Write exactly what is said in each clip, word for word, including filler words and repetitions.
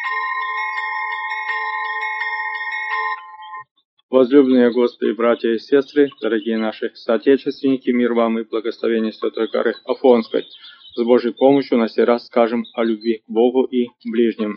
Возлюбленные Господи, братья и сестры, дорогие наши соотечественники, мир вам и благословение Святой горы Афонской. С Божьей помощью на сей раз скажем о любви к Богу и ближним.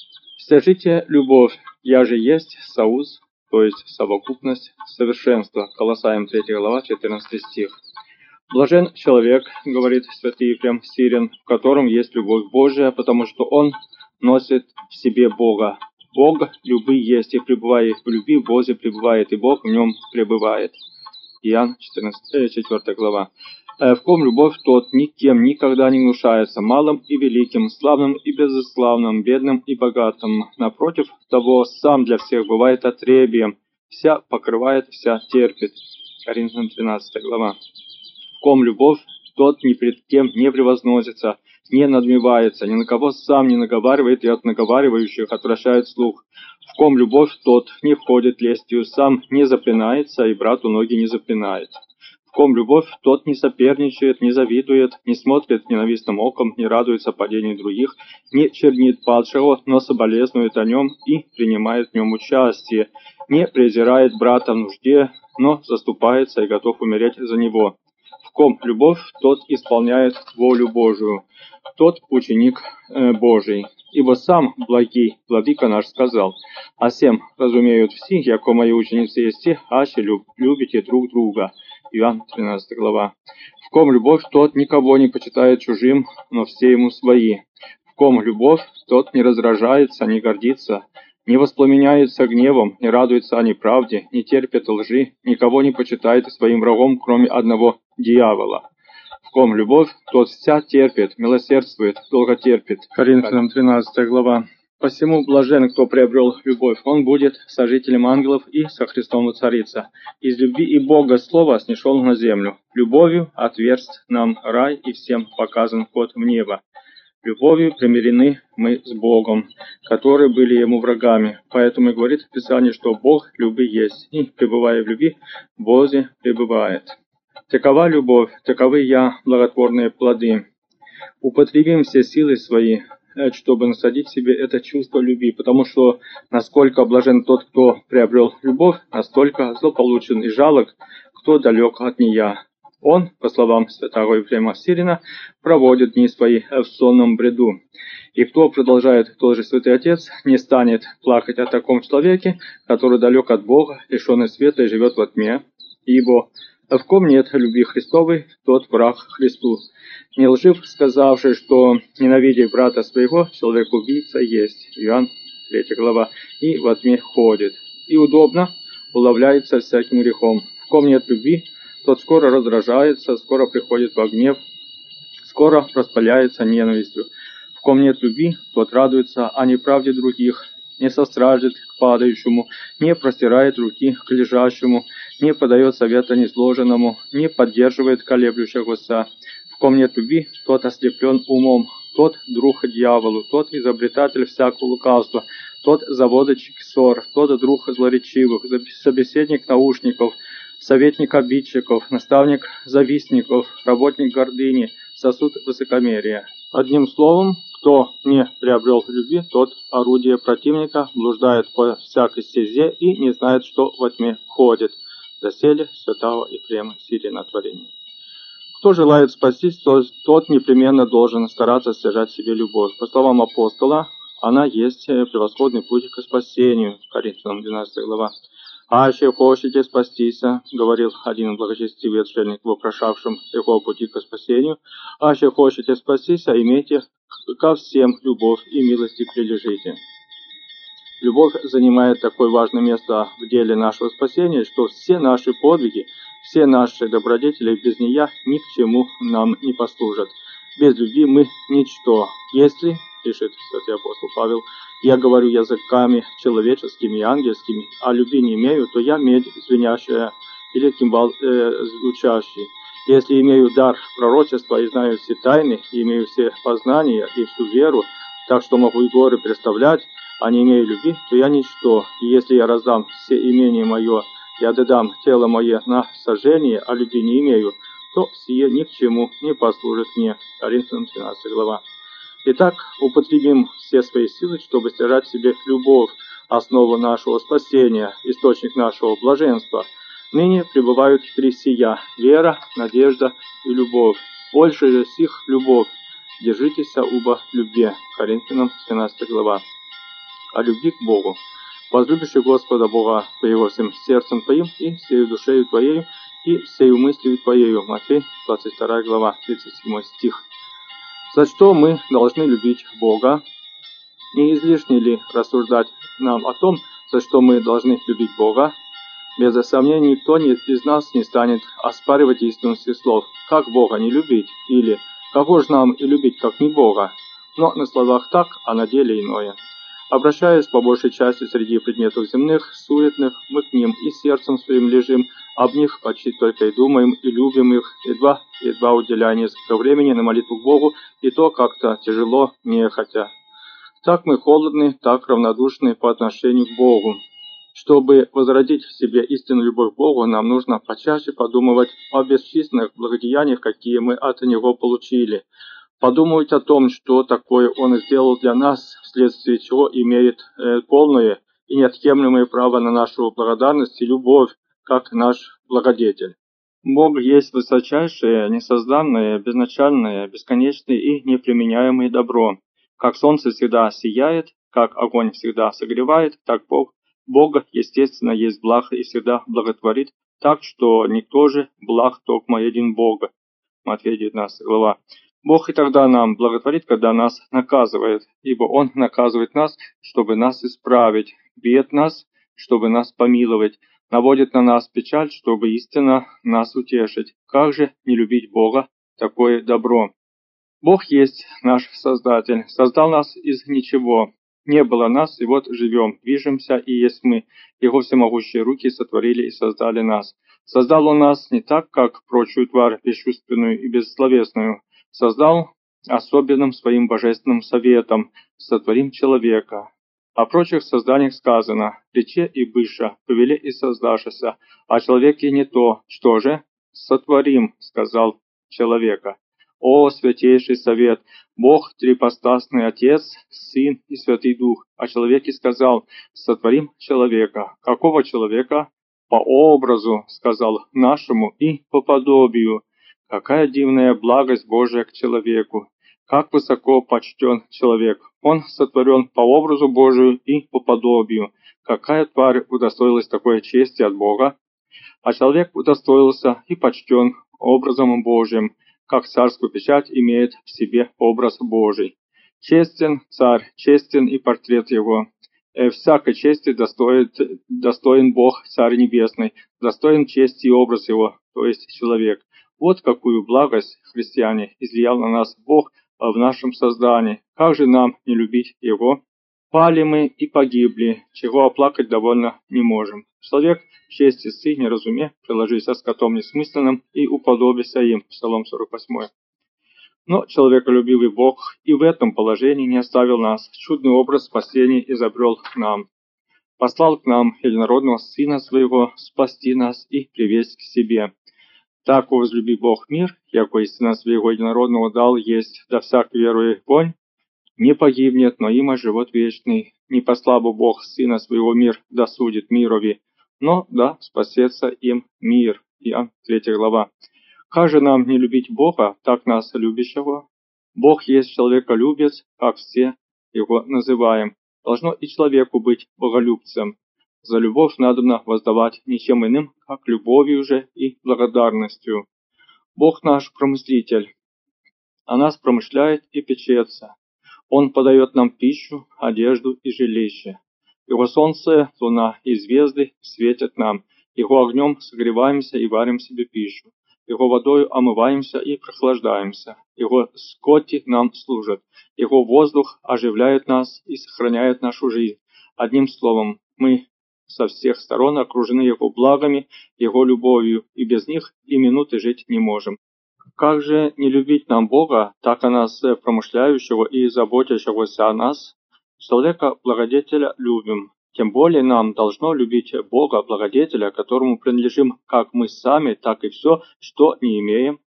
Стяжите любовь, я же есть союз, то есть совокупность совершенства. Колоссаям третья глава, четырнадцатый стих. Блажен человек, говорит святый Ефрем Сирин, в котором есть любовь Божия, потому что он носит в себе Бога. Бог любви есть, и пребывая в любви, в Боге пребывает, и Бог в нем пребывает. Иоанн четвёртая глава. В ком любовь, тот никем никогда не гнушается, малым и великим, славным и безусловным, бедным и богатым. Напротив того, сам для всех бывает отребием, вся покрывает, вся терпит. Коринфянам тринадцатая глава. В ком любовь, тот ни пред кем не превозносится, не надмевается, ни на кого сам не наговаривает, и от наговаривающих отвращает слух. В ком любовь, тот не входит лестью, сам не запинается, и брату ноги не запинает. В ком любовь, тот не соперничает, не завидует, не смотрит ненавистным оком, не радуется падению других, не чернит падшего, но соболезнует о нем и принимает в нем участие, не презирает брата в нужде, но заступается и готов умереть за него. В ком любовь, тот исполняет волю Божию, тот ученик э, Божий. Ибо сам благий владыка наш сказал: «А сем разумеют все, яко мои ученицы есть, аще люб, любите друг друга». Иоанн тринадцатая глава. В ком любовь, тот никого не почитает чужим, но все ему свои. В ком любовь, тот не раздражается, не гордится, не воспламеняется гневом, не радуется о неправде, не терпит лжи, никого не почитает своим врагом, кроме одного дьявола. В ком любовь, тот вся терпит, милосердствует, долго терпит. Коринфянам тринадцатая глава. Посему блажен, кто приобрел любовь, он будет сожителем ангелов и со Христом воцарится. Из любви и Бога слова снишел на землю. Любовью отверст нам рай, и всем показан вход в небо. Любовью примирены мы с Богом, которые были ему врагами. Поэтому и говорит в Писании, что Бог любви есть, и, пребывая в любви, в Боге пребывает. Такова любовь, таковы я благотворные плоды. Употребим все силы свои, чтобы насадить себе это чувство любви, потому что насколько блажен тот, кто приобрел любовь, настолько злополучен и жалок, кто далек от нея. Он, по словам святого Ефрема Сирина, проводит дни свои в сонном бреду. И кто, продолжает тот же святый отец, не станет плакать о таком человеке, который далек от Бога, лишенный света и живет во тьме, ибо в ком нет любви Христовой, тот враг Христу. Не лжив, сказавший, что ненавидя брата своего, человек-убийца есть. Иоанн третья глава. И во тьме ходит. И удобно уловляется всяким грехом. В ком нет любви, тот скоро раздражается, скоро приходит во гнев, скоро распаляется ненавистью. В ком нет любви, тот радуется о неправде других, не состраждет к падающему, не простирает руки к лежащему, не подает совета низложенному, не поддерживает колеблющегося. В ком нет любви, тот ослеплен умом, тот друг дьяволу, тот изобретатель всякого лукавства, тот заводчик ссор, тот друг злоречивых, собеседник наушников, советник обидчиков, наставник завистников, работник гордыни, сосуд высокомерия. Одним словом, кто не приобрел любви, тот орудие противника, блуждает по всякой стезе и не знает, что во тьме ходит. Доселе святого Ефрема Сирина творения. Кто желает спастись, тот непременно должен стараться стяжать себе любовь. По словам апостола, она есть превосходный путь к спасению. Коринфянам двенадцатая глава. «Аще хочете спастися, — говорил один благочестивый отшельник, вопрошавшим его пути к спасению, — аще хочете спастися, имейте ко всем любовь и милости прилежите». Любовь занимает такое важное место в деле нашего спасения, что все наши подвиги, все наши добродетели без нее ни к чему нам не послужат. Без любви мы ничто. Если, пишет святый апостол Павел, я говорю языками человеческими и ангельскими, а любви не имею, то я медь звенящая или кимвал э, звучащий. Если имею дар пророчества и знаю все тайны, и имею все познания и всю веру, так что могу и горы представлять, а не имею любви, то я ничто. И если я раздам все имение мое, я отдам тело мое на сожжение, а любви не имею, то сие ни к чему не послужит мне. Коринфянам тринадцатая глава. Итак, употребим все свои силы, чтобы стяжать в себе любовь, основу нашего спасения, источник нашего блаженства. Ныне пребывают три сия – вера, надежда и любовь. Больше же сих любовь. Держитесь оба любви. Коринфянам двенадцатая глава. О любви к Богу. Возлюбишь Господа Бога твоего всем сердцем твоим и всею душею твоею и всею мыслью твоею. Матфей двадцать вторая глава, тридцать седьмой стих. За что мы должны любить Бога? Не излишне ли рассуждать нам о том, за что мы должны любить Бога? Без сомнения, никто из нас не станет оспаривать истинность слов. Как Бога не любить? Или кого же нам и любить, как не Бога? Но на словах так, а на деле иное. Обращаясь по большей части среди предметов земных, суетных, мы к ним и сердцем своим лежим, об них почти только и думаем, и любим их, едва, едва уделяя несколько времени на молитву к Богу, и то как-то тяжело, нехотя. Так мы холодны, так равнодушны по отношению к Богу. Чтобы возродить в себе истинную любовь к Богу, нам нужно почаще подумывать о бесчисленных благодеяниях, какие мы от Него получили. Подумать о том, что такое Он сделал для нас, вследствие чего имеет э, полное и неотъемлемое право на нашу благодарность и любовь, как наш благодетель. Бог есть высочайшее, несозданное, безначальное, бесконечное и неприменяемое добро. Как солнце всегда сияет, как огонь всегда согревает, так Бог, Бога, естественно, есть благ и всегда благотворит, так что никто же благ, только один Бога. Матфея девятнадцатая глава. Бог и тогда нам благотворит, когда нас наказывает, ибо Он наказывает нас, чтобы нас исправить, бьет нас, чтобы нас помиловать, наводит на нас печаль, чтобы истинно нас утешить. Как же не любить Бога, такое добро? Бог есть наш Создатель, создал нас из ничего. Не было нас, и вот живем, движемся, и есть мы. Его всемогущие руки сотворили и создали нас. Создал Он нас не так, как прочую тварь бесчувственную и бессловесную. Создал особенным своим божественным советом, сотворим человека. О прочих созданиях сказано, рече и быша, повеле и создашься, о человеке не то, что же? Сотворим, сказал человека. О, святейший совет! Бог, трипостасный Отец, Сын и Святый Дух, о человеке сказал, сотворим человека. Какого человека? По образу, сказал, нашему и по подобию. Какая дивная благость Божия к человеку! Как высоко почтен человек! Он сотворен по образу Божию и по подобию. Какая тварь удостоилась такой чести от Бога? А человек удостоился и почтен образом Божьим, как царскую печать имеет в себе образ Божий. Честен царь, честен и портрет его. Э, всякой чести достоин, достоин Бог, Царь Небесный, достоин чести и образ его, то есть человек. Вот какую благость, христиане, излиял на нас Бог в нашем создании. Как же нам не любить Его? Пали мы и погибли, чего оплакать довольно не можем. Человек в чести сыне разуме, приложися скотом несмысленным и уподобися им. Псалом сорок восемь. Но человеколюбивый Бог и в этом положении не оставил нас. Чудный образ спасения изобрел нам. Послал к нам единородного Сына Своего спасти нас и привести к себе. Так возлюби Бог мир, яко Сына Своего единородного дал есть, да всяк верует вонь, не погибнет, но има живот вечный. Не послал бы Бог Сына Своего мир, да судит мирови, но да спасется им мир. Иоанн третья глава. Как же нам не любить Бога, так нас любящего? Бог есть человеколюбец, как все его называем. Должно и человеку быть боголюбцем. За любовь надобно воздавать ничем иным, как любовью же и благодарностью. Бог наш промыслитель, о нас промышляет и печется. Он подает нам пищу, одежду и жилище. Его солнце, луна и звезды светят нам. Его огнем согреваемся и варим себе пищу. Его водою омываемся и прохлаждаемся. Его скоти нам служат. Его воздух оживляет нас и сохраняет нашу жизнь. Одним словом, мы со всех сторон окружены Его благами, Его любовью, и без них и минуты жить не можем. Как же не любить нам Бога, так о нас промышляющего и заботящегося о нас, человека-благодетеля любим. Тем более нам должно любить Бога-благодетеля, которому принадлежим как мы сами, так и все, что не имеем.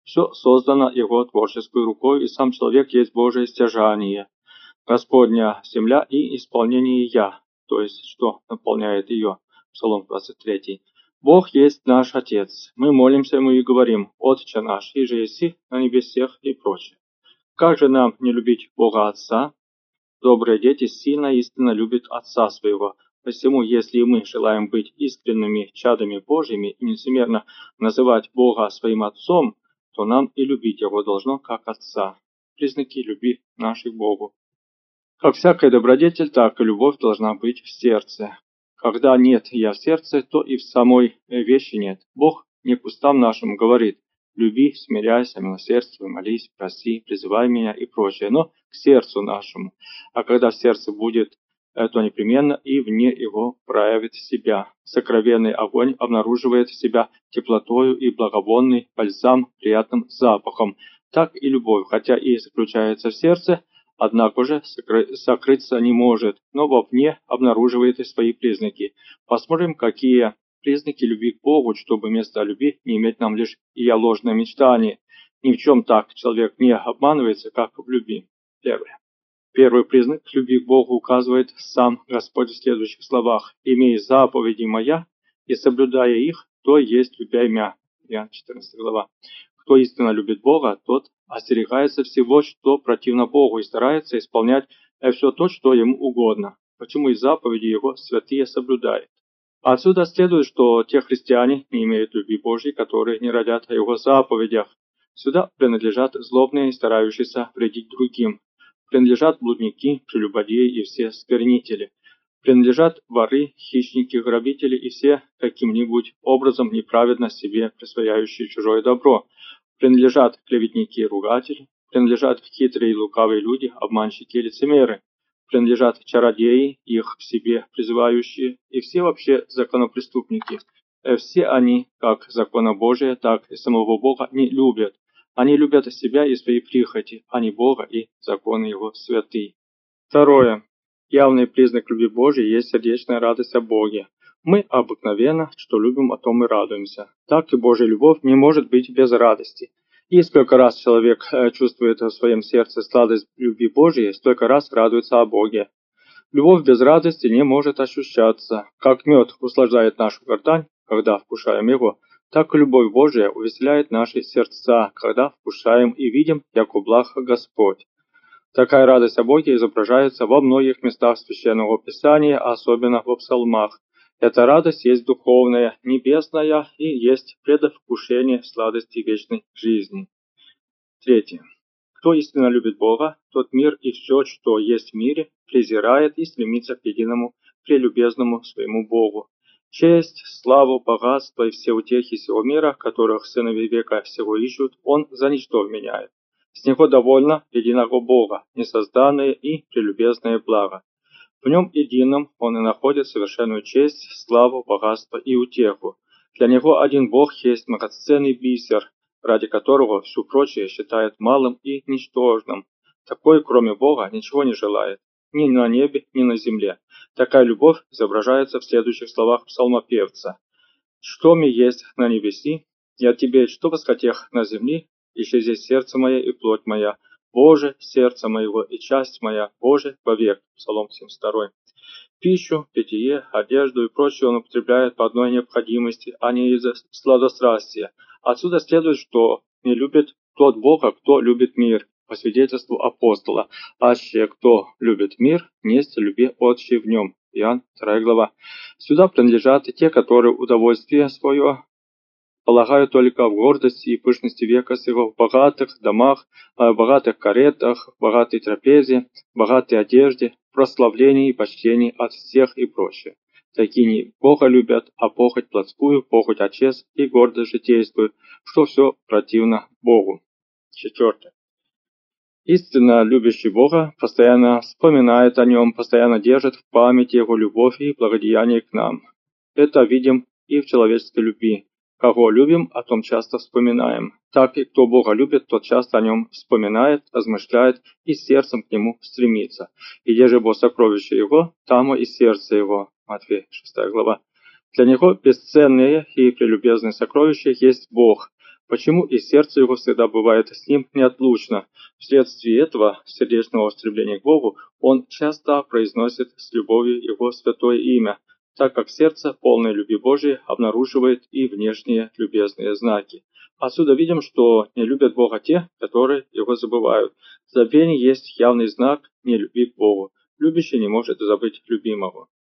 Все создано Его творческой рукой, и сам человек есть Божие стяжание, Господня земля и исполнение Я, то есть что наполняет ее. Псалом двадцать три. Бог есть наш Отец. Мы молимся Ему и говорим: «Отче наш, и же еси на небесех» и прочее. Как же нам не любить Бога Отца? Добрые дети сильно и истинно любят Отца своего. Посему, если мы желаем быть искренними чадами Божьими и несмерно называть Бога своим Отцом, то нам и любить Его должно как Отца. Признаки любви нашей к Богу. Как всякая добродетель, так и любовь должна быть в сердце. Когда нет «я» в сердце, то и в самой вещи нет. Бог не к устам нашим говорит: «Люби, смиряйся, милосердствуй, молись, проси, призывай меня» и прочее, но к сердцу нашему. А когда в сердце будет, то непременно и вне его проявит себя. Сокровенный огонь обнаруживает себя теплотою и благовонный бальзам приятным запахом. Так и любовь, хотя и заключается в сердце, однако же сокрыться не может, но вовне обнаруживает и свои признаки. Посмотрим, какие признаки любви к Богу, чтобы вместо любви не иметь нам лишь и ложное мечтание. Ни в чем так человек не обманывается, как в любви. Первое. Первый признак любви к Богу указывает сам Господь в следующих словах: «Имей заповеди моя и соблюдая их, то есть любя мя». Иоанн четырнадцатая глава. Кто истинно любит Бога, тот остерегается всего, что противно Богу, и старается исполнять все то, что ему угодно. Почему и заповеди его святые соблюдает. Отсюда следует, что те христиане не имеют любви Божьей, которые не родят о его заповедях. Сюда принадлежат злобные, старающиеся вредить другим. Принадлежат блудники, прелюбодеи и все сквернители. Принадлежат воры, хищники, грабители и все каким-нибудь образом неправедно себе присвояющие чужое добро. Принадлежат клеветники и ругатели. Принадлежат хитрые и лукавые люди, обманщики и лицемеры. Принадлежат чародеи, их к себе призывающие, и все вообще законопреступники. Все они, как закона Божия, так и самого Бога, не любят. Они любят себя и свои прихоти, а не Бога и законы Его святые. Второе. Явный признак любви Божьей есть сердечная радость о Боге. Мы обыкновенно, что любим, о том и радуемся. Так и Божья любовь не может быть без радости. И сколько раз человек чувствует в своем сердце сладость любви Божьей, столько раз радуется о Боге. Любовь без радости не может ощущаться. Как мед услаждает нашу гортань, когда вкушаем его, так и любовь Божия увеселяет наши сердца, когда вкушаем и видим, яко благ Господь. Такая радость о Боге изображается во многих местах Священного Писания, особенно в псалмах. Эта радость есть духовная, небесная и есть предвкушение сладости вечной жизни. Третье. Кто истинно любит Бога, тот мир и все, что есть в мире, презирает и стремится к единому, прелюбезному своему Богу. Честь, славу, богатство и все утехи сего мира, которых сыновья века всего ищут, он за ничто вменяет. С него довольно единого Бога, несозданное и прелюбезное благо. В нем едином он и находит совершенную честь, славу, богатство и утеху. Для него один Бог есть многоценный бисер, ради которого все прочее считает малым и ничтожным. Такой, кроме Бога, ничего не желает, ни на небе, ни на земле. Такая любовь изображается в следующих словах псалмопевца: «Что ми есть на небеси, я тебе, что восхотех на земли, еще здесь сердце мое и плоть моя. Боже, сердце моего и часть моя, Боже, вовек». Псалом семьдесят два. Пищу, питье, одежду и прочее он употребляет по одной необходимости, а не из-за сладострастия. Отсюда следует, что не любит тот Бога, кто любит мир, по свидетельству апостола. Аще кто любит мир, несть люби отче в нем. Иоанн вторая глава. Сюда принадлежат и те, которые удовольствие свое полагают только в гордости и пышности века сего, в богатых домах, в богатых каретах, в богатой трапезе, в богатой одежде, в прославлении и почтении от всех и прочее. Такие не Бога любят, а похоть плотскую, похоть очес и гордость житействую, что все противно Богу. Четвертое. Истинно любящий Бога постоянно вспоминает о Нем, постоянно держит в памяти Его любовь и благодеяние к нам. Это видим и в человеческой любви. Кого любим, о том часто вспоминаем. Так и кто Бога любит, тот часто о Нем вспоминает, размышляет и сердцем к Нему стремится. И где же Бог сокровище Его, там и сердце Его. Матфея шестая глава. Для Него бесценные и прелюбезные сокровища есть Бог. Почему и сердце его всегда бывает с ним неотлучно. Вследствие этого сердечного стремления к Богу он часто произносит с любовью его святое имя, так как сердце, полное любви Божией, обнаруживает и внешние любезные знаки. Отсюда видим, что не любят Бога те, которые его забывают. Забвение есть явный знак нелюбви к Богу. Любящий не может забыть любимого.